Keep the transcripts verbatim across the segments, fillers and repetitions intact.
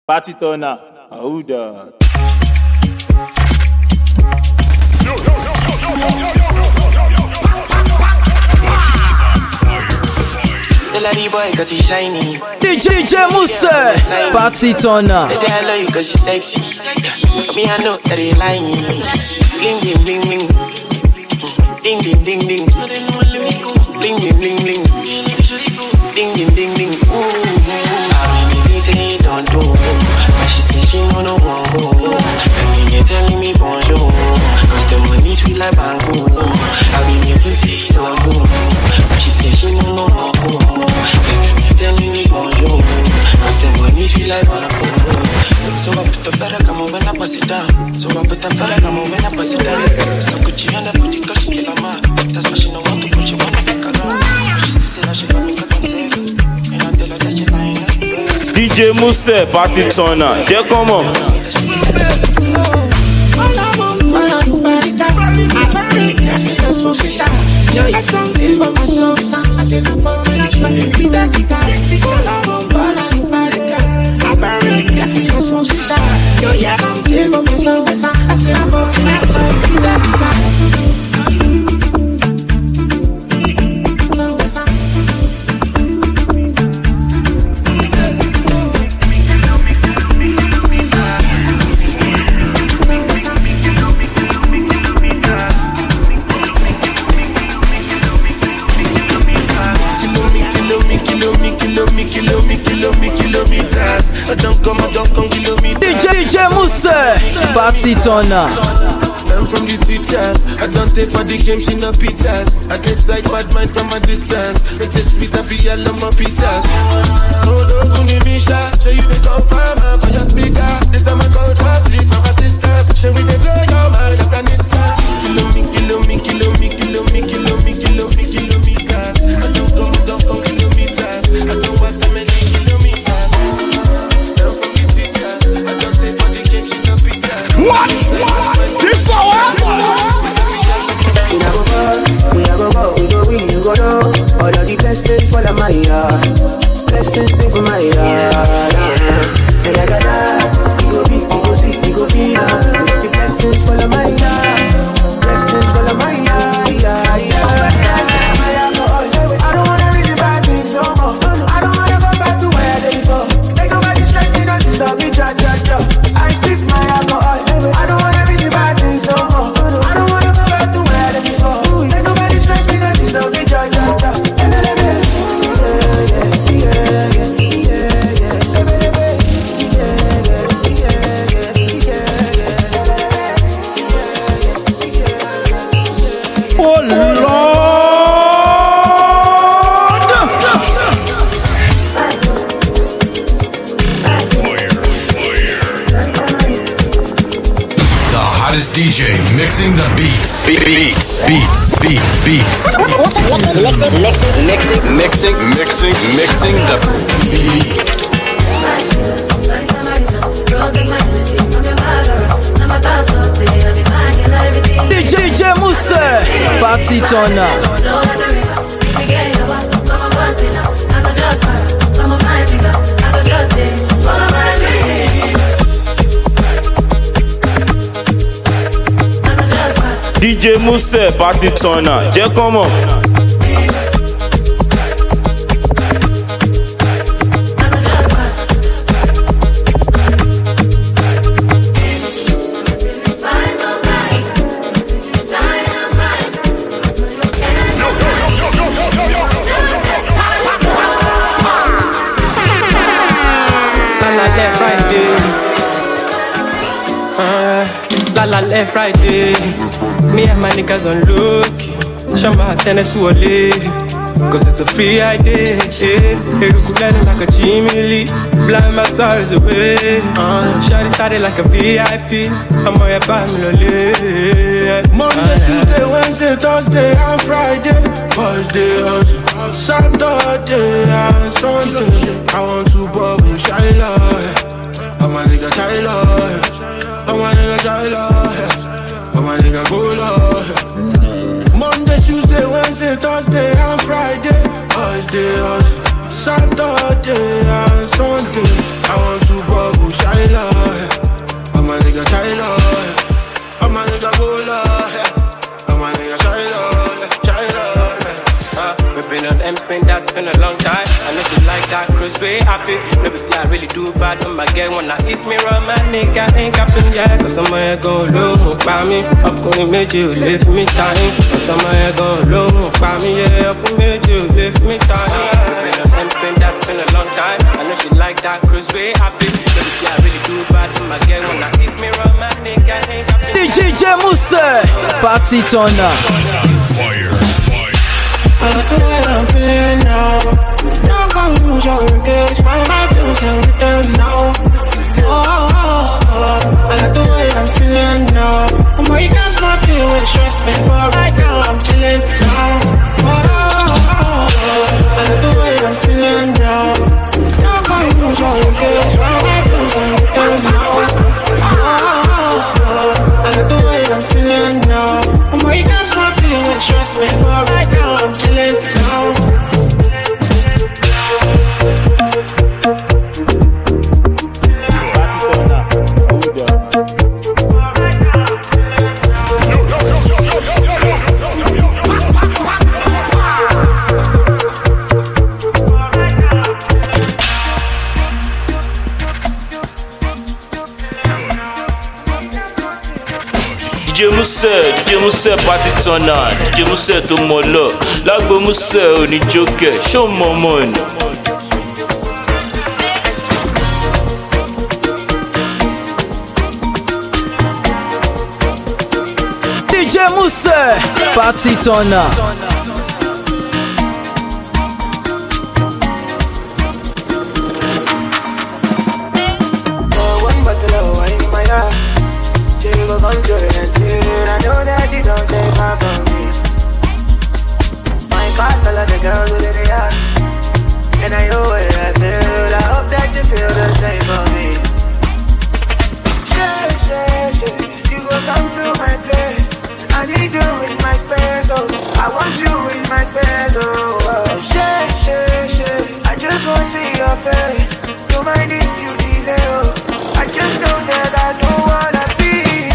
Party turner. How that? The lady boy cause he shiny. D J Mousse, party turner. They say I love you cause you sexy. Me I know that they lying. Bling bling bling bling. Ding ding ding ding. Bling bling bling bling. Ding ding ding ding. Ooh. I really say don't do. But she say she no no want go. And you telling me bonjour. Cause the money sweet like bango. I really say don't do. But she say she no no want go. And you telling me bonjour. Cause the money sweet like bango. So I put the feather, come on when I pass it down. So I put the feather, come on when I pass it down. So Gucci and I put it cause she kill a man. That's why she know what to put, she wanna stick around. She say that she love me cause I'm sexy. And I tell her that she lying like first. D J Mousse, party turner. Yeah, come on. You're something for my soul. I say no for me, that's why you be that guitar. Casino smoke shisha. Yo, yeah, I'm taking for myself. I say I'm fucking myself. Do that, D J Mousse, party turner. I'm from the teacher. I don't take for the game, she no pitas. I decide bad mind from a distance. Make the sweet happy, I love my pitas. Oh, don't go me Misha. Show you the confirm for your speaker. This time I call translate from assistance. Show me the blow your mind, Afghanistan. Kilo me, kilo me, kilo me, kilo me, kilo me, kilo me, kilometers. I don't come, I don't come kilometers. I don't walk that many kilometers. I'm from the teacher. I don't take for the game, she no pitas. What? This so what? We a go go, we a go go, we go win, you go know. All of the blessings fall on my yard, blessings stay for my yard. And I got that, we go big, we go sick, we go big. The blessings fall on my yard, blessings fall on my yard. I don't wanna read the bad things no more. I don't wanna go back to where they go. Make nobody stress me, don't disturb me, ja ja ja. I sip my alcohol. I don't wanna read the bad things no more. I don't wanna go back to where they go. Make nobody stress me, don't disturb me, ja ja ja. Oh Lord! The hottest D J mixing the beats. Be- beats, beats, beats, beats. Mixing, mixing, mixing, Mixing, mixing, mixing the beats. D J Mousse, party turner. D J Mousse, party turner. Yeah, come on. La left right day. Me and my niggas on look. Show my tennis to a lay. Cause it's a free idea. Hey, you could like a Jimmy Lee. Blind my sorrows away. Uh, Shawty started like a V I P. I'm on your family. Monday, Tuesday, Wednesday, Thursday, and Friday. Thursday, hustle. Saturday, and Sunday. I want to bubble Shiloh. I'm a nigga Shiloh. I'm a nigga Shiloh. I'm a nigga Golo. Monday, Tuesday, Wednesday, Thursday, and Friday. Thursday, hustle. Saturday, and Sunday. I want to bubble Shiloh, I'm a nigga Shiloh, I'm a nigga Bola, I'm a nigga Shiloh, Shiloh. We've been on M spin, that's been a long time. I know she like that cruise way happy. Never see I really do bad when my girl wanna hit me wrong, my nigga ain't capping yeah. Cause some of you go low, by me. Up on the made you lift me tiny. Cause some of you go low, by me, yeah. Up on made you lift me tiny. We've been on M spin, that's been a long time. I know she like that cruise way happy. Never see I really do bad when my girl wanna hit me wrong, my nigga ain't capping D J Mousse, party turner. Fire. I like the way I'm feeling now. Now come use your engage. My mind lose everything now. Oh, oh, oh, oh. I like the way I'm feeling now. Oh my God, nothing will stress me, but right now I'm chilling now. Oh, oh, oh, oh. I like the way I'm feeling now. Now come use your engage. My mind lose everything now. Oh, oh, oh. I like the way I'm feeling now. Oh my God, nothing will stress me, but right now I'm chilling now. D J Mousse, D J Mousse party turner, D J Mousse tó mọ̀ lọ, lágbo Mousse oní jókè, ṣó mọ̀ mọ̀ ni. D J Mousse, party turner. I know that you don't take far from me. My class, I love the girls with the ass. And I know what I feel. I hope that you feel the same for me. Share, share, share. You go come to my place. I need you in my space, oh. I want you in my space, oh. oh. Share, share, share. I just want to see your face. Don't mind if you delay, oh. I just know that I don't wanna be.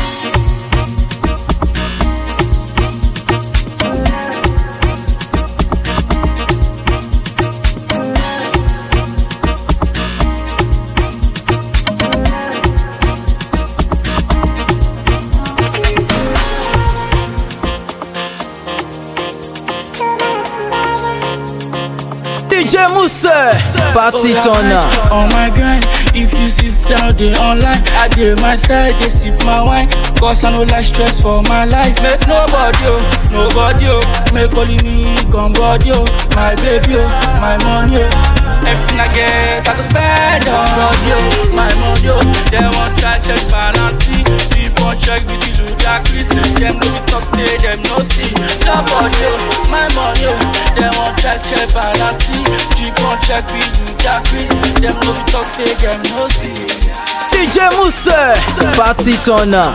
D J Mousse, party turner. On my grind, if you see Saturday online, I dey my side, they sip my wine. Cause I no like stress for my life. Make nobody, oh, nobody, oh. Make only me come body, oh. My baby, oh, my money, oh. Everything I get, I go spend on body, oh. My money, oh. They want try check balance, people check between Ludacris. Them no be talk, say them no see. Nobody, oh, my money, oh. They want try check balance, people check between Ludacris. Them no be talk, say them no see. D J Mousse, party turner.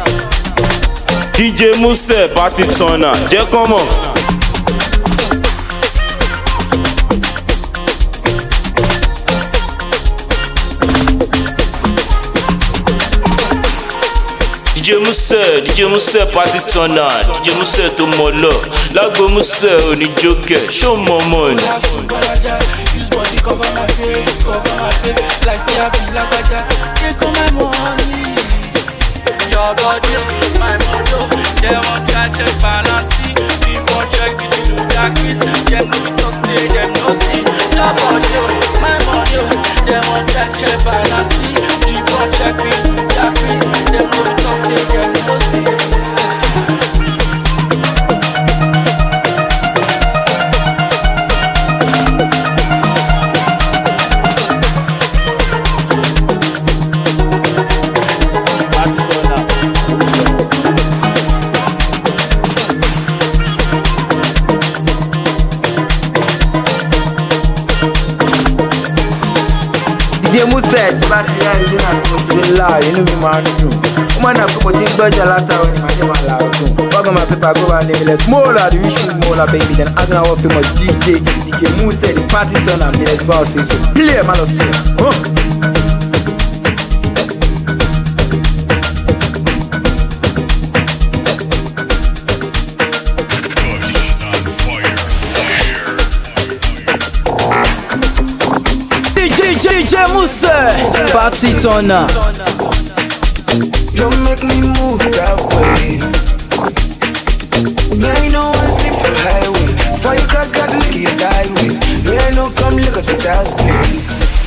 D J Mousse party turner, jẹ́ kán mọ̀. D J Mousse, D J Mousse party turner, D J Mousse tó mọ̀ lọ, lágbo Mousse oní jókè, ṣó mọ̀ mọ̀ ni. Use body cover my face, cover my face. Like say I be like Baja, take all my money. Your body, my mojo. They want try check balance. People check between Ludacris. Them no be talk, say them no see. Your body, my money. They want try check balance. People check between Ludacris. Them no be talk, say them no see. D J Mousse tí bá ti rẹ́ ẹ̀sìn àti mo ti rí ńlá inú mi máa ń dùn. Ó máa ń nà pé mo ti ń gbọ́jà látàwọn ní màjẹ́ wà láàgùn. Welcome my people, go by nameless. Smaller, the wish smaller baby. Then as I was famous D J, D J Mousse, the party turner, nameless boss. So play man of steel. Huh? Party turner. You make me move that way. Me I know one sleep for highway. For you cross got look your sideways. Me I know come look us without play.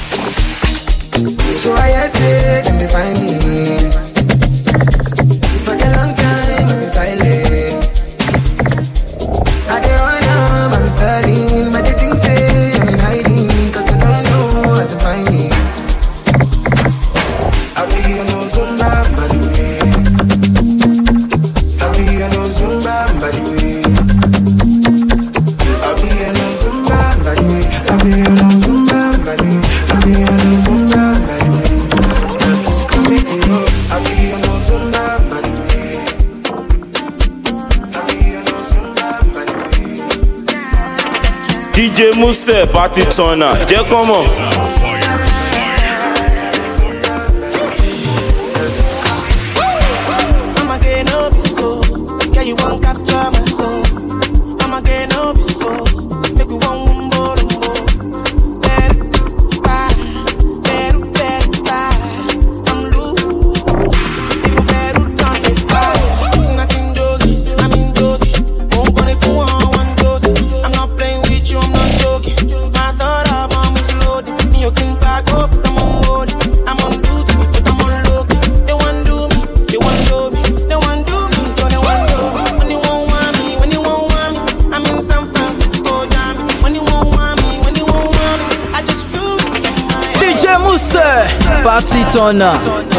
So I said, let me find me. For a long time, I've been silent. I don't run, I'm studying, but the things say I'm hiding, cause they don't know how to find me. I'll be here no Zumba, by the way. I'll be here no Zumba, by the way. I'll be here no Zumba, by the way. I'll be here no Zumba, by the way. I'll be here no Zumba, by the way. Come here to know, I'll be here no Zumba, by the way. I'll be here no Zumba, by the way. D J Muse Party turner, jẹ́ kọ́ mọ̀. I'ma get up so, yeah you won't capture my soul. I'ma get up so, make we one more and more. Better, better, better, better. I'm loose, you better don't get bad. Nothing Josie, I'm in Josie. Won't go if you want one Josie. I'm not playing with you, I'm not joking. My thought of mom is loaded. Me you can back up, I'm on board. I'm on duty, but I'm on low. They want do me, they want do me, they want do me, so they want do me. When you won't want me, when you won't want me, I'm in San Francisco, damn it. When you won't want me, when you won't want me, I just feel in my D J Muse Party turner.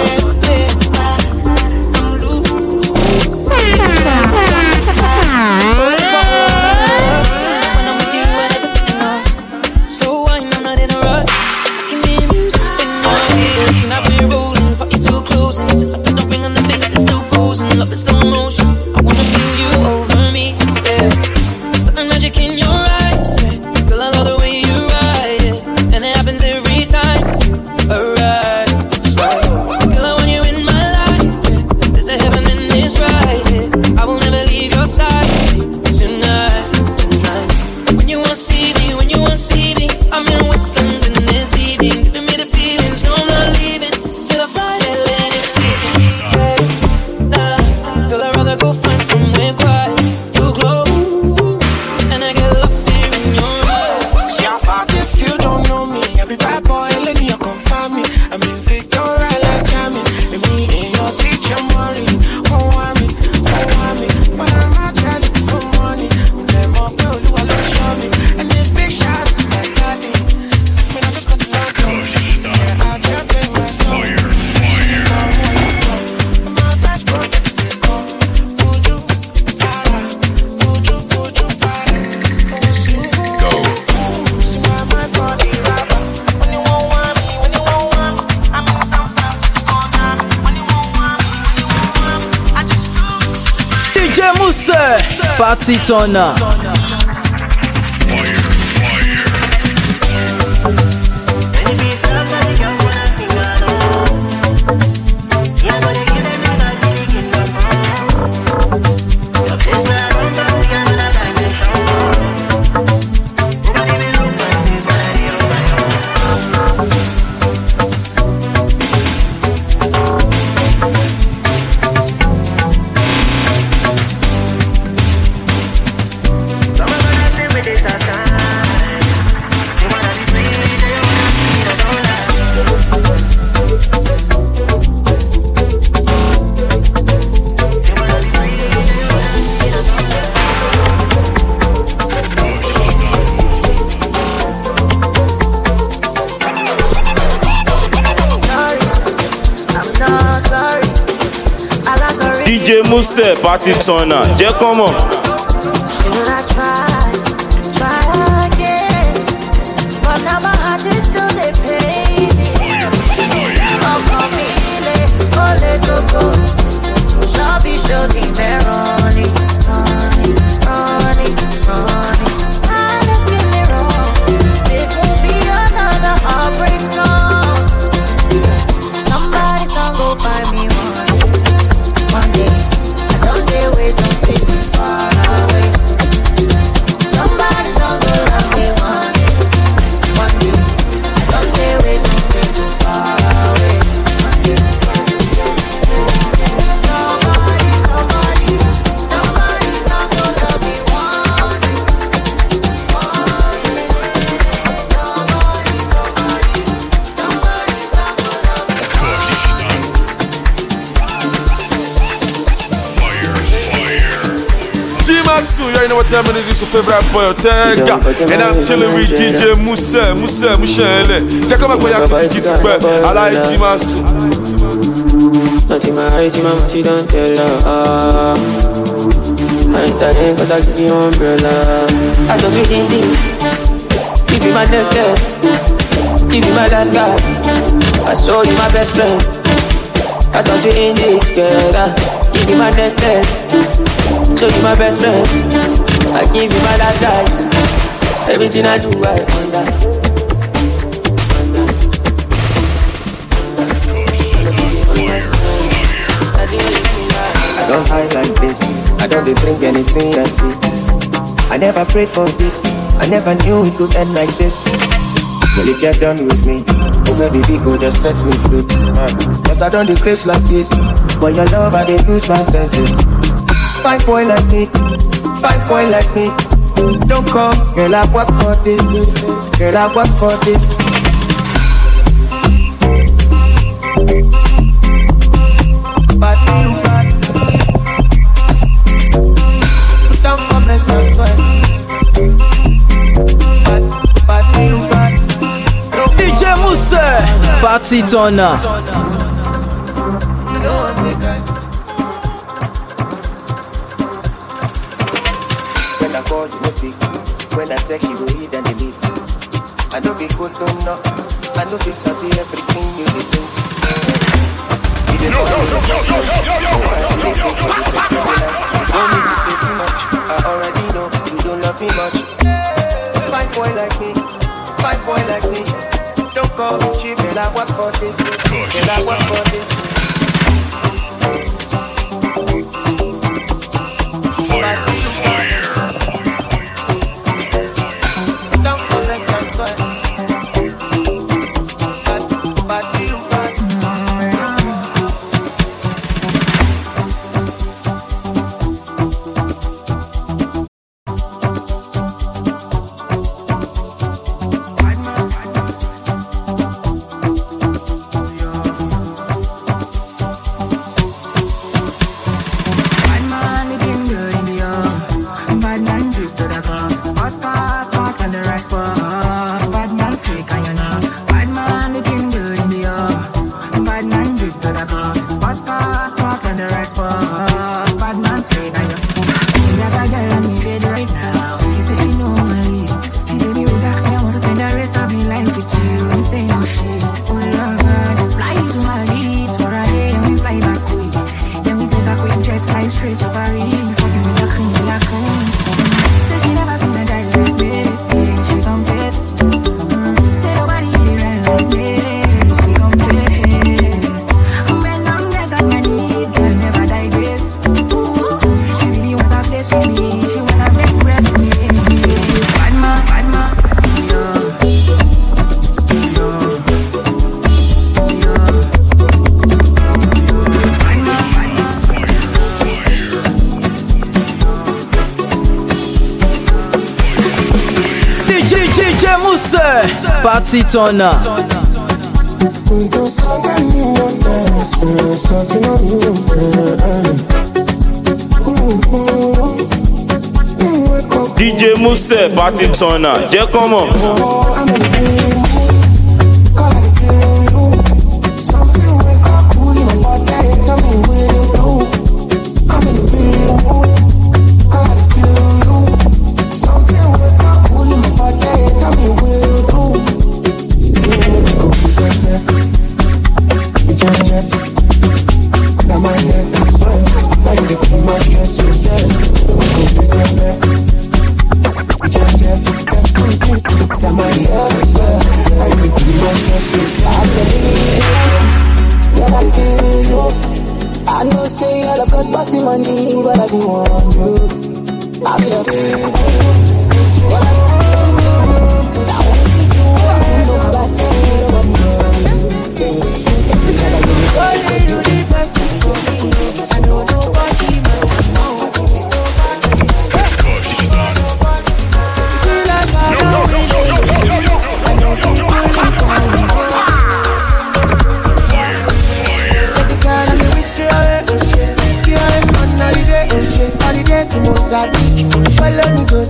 Party turner. D J Muse Party turner, jẹ́ kọ́ mọ̀. Should I try, try again? But now my heart is still the pain. Oh, come in, oh, let go go. Shabby, show me Veroni, Ronnie, Ronnie, Ronnie. Time to get me wrong. This won't be another heartbreak song. Somebody song go find me one. One day, I don't dare wait, don't stay too far away. you already know what time it is. It's your favorite boy, Ortega. And I'm chilling with D J Musa, Musa, Mushele. Take a back to T G C, I like Jimasu. Not in my eyes, in my mouth, you don't tell her. I ain't that ain't cause I give you umbrella. I don't do anything. Give you my necklace. Give you my last card. I show you my best friend. I don't do in this together. Give you my necklace. Show you my best friend. I give you my last card. Everything I do, I wonder. I don't hide like this. I don't be drink anything I see. I never prayed for this. I never knew it could end like this. Well, if you're done with me, oh baby, we go just set me free. Cause I don't do crazy like this. But your love, I dey lose my senses. Fine boy like me, fine boy like me. Don't come, girl, I work for this. Girl, I work for this. But you got down for me, that's why. But, but you got D J Musa, party turner. When I call you, no pick. When I text you, go eat and delete. I don't be good, don't know. I know this will be everything you do. Yo, yo, yo, yo, yo, yo, yo, yo, yo, yo, don't need to say too much. I already know you don't love me much. Fine boy like me, fine boy like me. Don't call me cheap, and I work for this. And I work for this. Fire, fire. Don't forget my sweat. But, but you got. Party turner. D J Musa, party turner. Jẹ́ kọ́mọ̀. I know say all of us passing money, but I do want you. I'm your baby. What I want you. I want to see you walking on my back. Only you the best for me. I know nobody else. She's on. Yo, yo, yo, yo, yo, yo, yo, yo, yo, yo, yo. Fire, fire.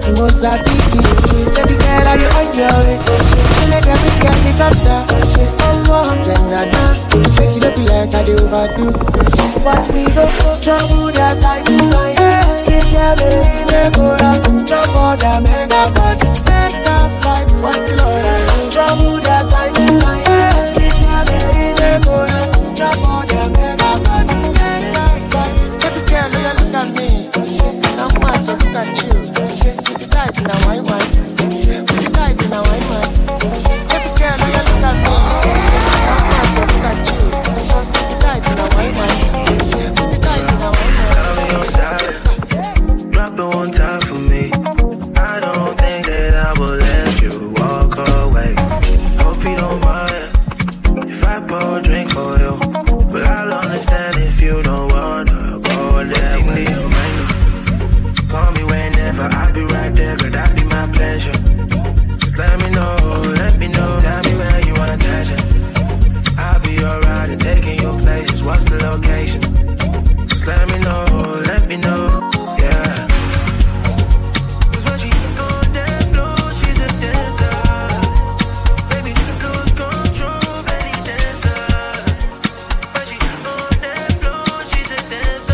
Mozambique. Baby girl, are you on your way? You let every girl pick up that. Oh, oh, then I know. Make you look like I do overdo. But we go trouble that time. Yeah, it's your baby, they go down. Trouble that make a body. Make that fight, one kilo. Trouble that time. Yeah, it's your baby, they go down. Trouble that make a body. Make that fight. Baby girl, look at me. I'm one, so look at you. You tight in a white man. You tight in a white man. Baby girl, look at me. I'm one, so look at you. You tight in a white man. You tight in a white man. Tell me I'm sorry. Drop the one time for me. I don't think that I will let you walk away. Hope you don't mind if I pour a drink for you, but I'll understand if you don't wanna go that way. Call me whenever, I'll be right there, girl, that'd be my pleasure. Just let me know, let me know, tell me where you wanna catch it. I'll be alright and taking you places, what's the location? Just let me know, let me know, yeah. Cause when she on that floor, she's a dancer. Baby, lose control, belly dancer. When she on that floor, she's a dancer.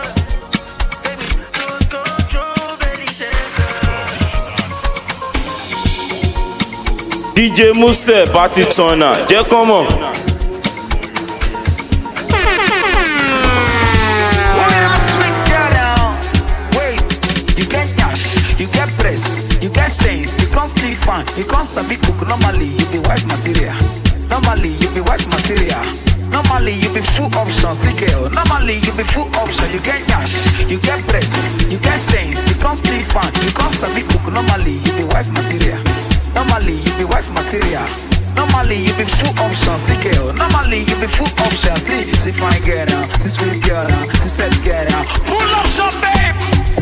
D J Muse, party turner, jẹ́ kán mọ̀. You get cash, you get press, you get sense, you can't still fun, you can't sabi cook. Normally you be wife material. Normally you be wife material. Normally you be full option, see girl. Normally you be full option. You get cash, you get press, you get sense, you can't still fun, you can't sabi cook. Normally you be wife material. Normally you be wife material. Normally you be full option, see girl. Normally you be full option, see see fine girl now, see sweet girl now, see set girl now. Full option, babe.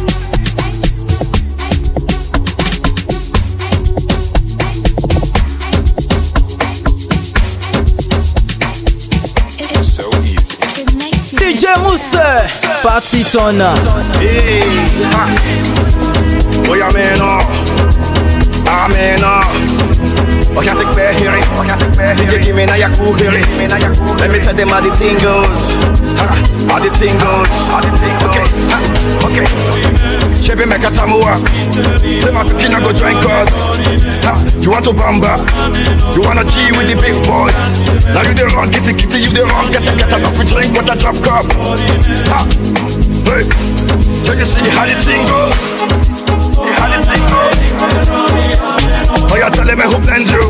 So easy. D J Muse, party turner. Hey, ha. Oh yeah, man, oh. Ah, man, oh. Oh, can't take back here. Oh, can't take back here. Give me na yaku here. Let me tell them how the thing goes. Ha, how the thing goes. How the thing goes. Okay, ha, okay. Chebe make a tamua. Say my pipina go join God. Ha, you want to bamba? You wanna G with the big boys? Now you the wrong, get it, get it, you the wrong. Get it, get it, up with drink with a drop cup. Ha, hey. So you see how the thing goes. How the thing goes. Oh, you're telling me who blends you.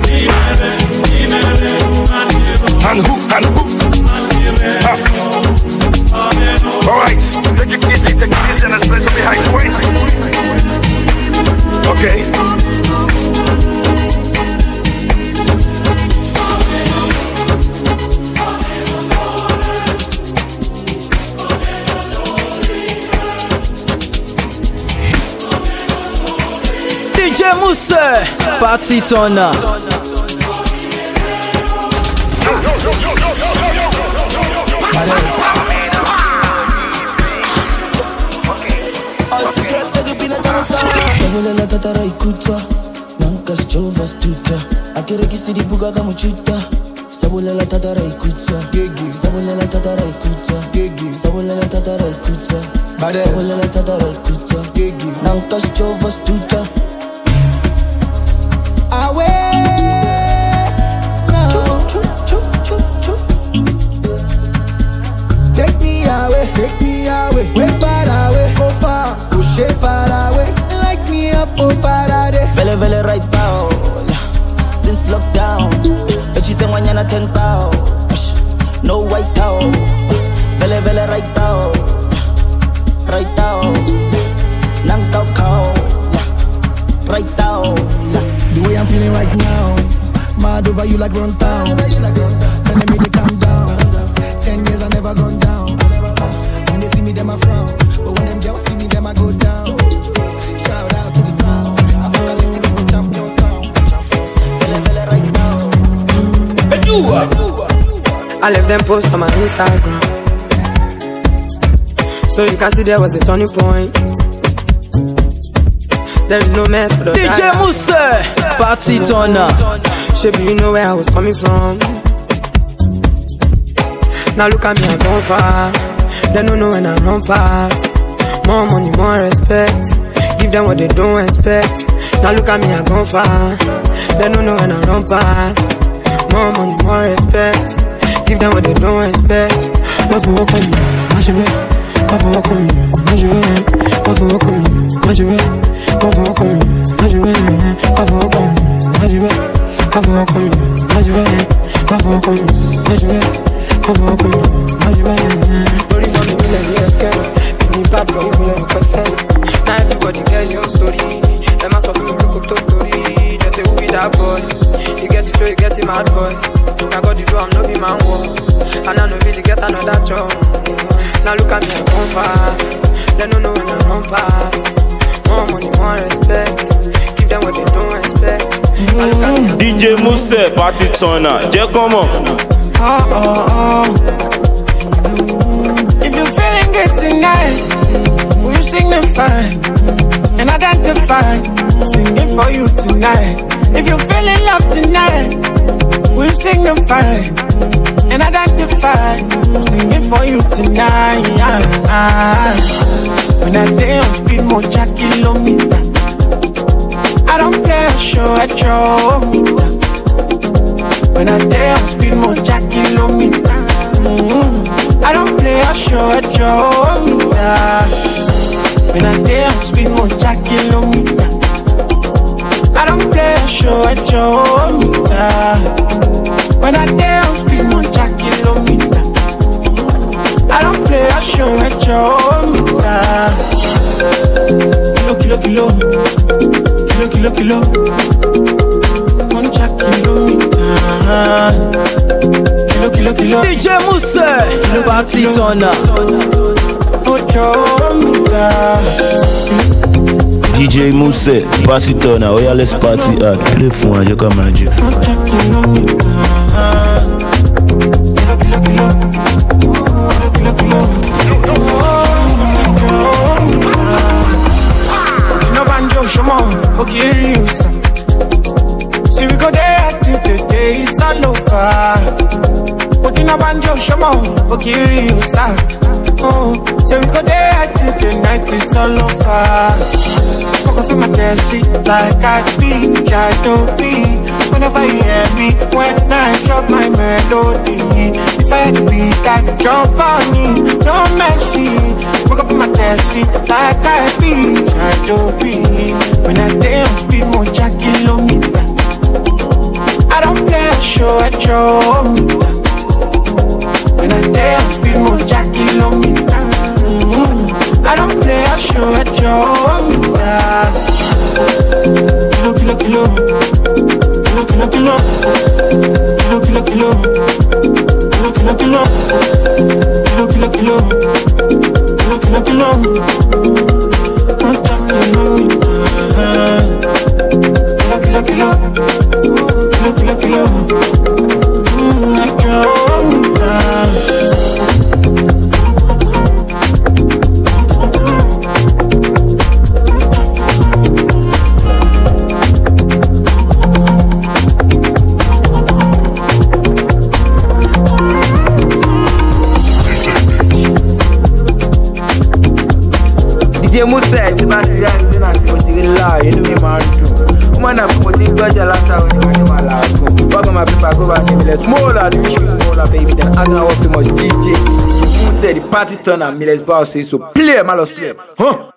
And who, and who. Ha. Alright, take it easy, take it easy and let's play some behind points. Okay. D J Muse, party turner. Sabola la tatara ikuta, nanka schova stuta. Akere kisiri buga kamuchuta. Sabola la tatara ikuta, sabola la tatara ikuta, sabola la tatara ikuta, sabola la tatara ikuta. Nanka schova stuta. Away now. Take me away, take me away, way far away, go far, push it far away. Light me up, oh Faraday. Vele vele right now, since lockdown. But you tell me you're not ten pound. No white out. Vele vele right now, right now. Nang tao cow, right now. The way I'm feeling right now, mad over you like run town. Telling me to calm down. Ten years I never gone down. Uh, when they see me, them I frown. But when them girls see me, them I go down. Shout out to the sound. I feel like listening to the champion sound. Feel it, feel it right now. I left them post on my Instagram, so you can see there was a turning point. there is no method of D J Mousse, party turner. Shape, you know where I was coming from. Now look at me, I'm gone far. They don't know when I run past. More money, more respect. Give them what they don't expect. Now look at me, I'm gone far. They don't know when I run past. More money, more respect. Give them what they don't expect. What for walk on me, what you bet? What for walk on me, what you bet? What for walk on me, what you bet? What for walk on me, what you bet? What for walk on me, what you bet? What for walk on me, what you bet? What for walk on me, what you bet? What for walk on me, what you bet? Only for me, let me get it. Me bad boy, you never confess. Now everybody get your story. Them ass of me look up to story. Just say who be that boy? You get to show, you get him mad boy. Now God you do, I'm no be man war. And I no really get another job. Now look at me, I'm on fire. They don't know when I run past. More money, more respect. Give them what they don't expect. Now look at me, I'm D J Mousse, party turner. Jẹ́ comment. Oh, oh, oh. If you're feeling good tonight, will you signify and identify? I'm singing for you tonight. If you're feeling love tonight, will you signify and identify? I'm singing for you tonight. When I day on speed, more jack kilometer. I don't play a show at your meter. When I day on speed, more jack kilometer. Mm-hmm. I don't play a show at your meter. When I day on speed, more jack kilometer. I don't play a show at your meter. When I day on speed, more jack kilometer. I don't play a show at your meter. Kilo, kilo, kilo, kilo, kilo, kilo. One jack kilometer. Kilo, kilo, kilo. D J Mousse, party turner. D J Mousse, party turner. Oh yeah, let's party hard. Play for one, you come magic. No banjo, show more. Okay, you see we go there till the day is all over. But in a banjo, show more. Okay, you oh, so we go there till the night is all over. Fuck off in my taxi like I be, I don't be. Whenever you hear me, when I drop my melody, if I had to be that jump on me, no mercy. Fuck off in my taxi like I be, I don't be. When I damn speed, more jack kilometer. I don't play a show at your meter. When I dance, speed more jack kilometer. Mm-hmm. I don't play a show at your meter. Kilo, kilo, kilo. Kilo, kilo, kilo. Kilo, kilo, kilo. Kilo, kilo, kilo. Kilo, kilo, kilo. Kilo, kilo, kilo. One jack kilometer. Kilo, kilo, kilo. Kilo, kilo, kilo. Mm, at your meter. D J Mousse, tu vas tirer à l'excellence, tu vas tirer là, et nous, il m'a tout. Moi, n'a pas de gauche à la table, il m'a dit mal à tout. Pas comme ma papa, go back, me let's more la, you should more la, baby. Then I'm gonna work for my D J. Mousse, the party turner, me let's bounce, so play, my love, play. Huh?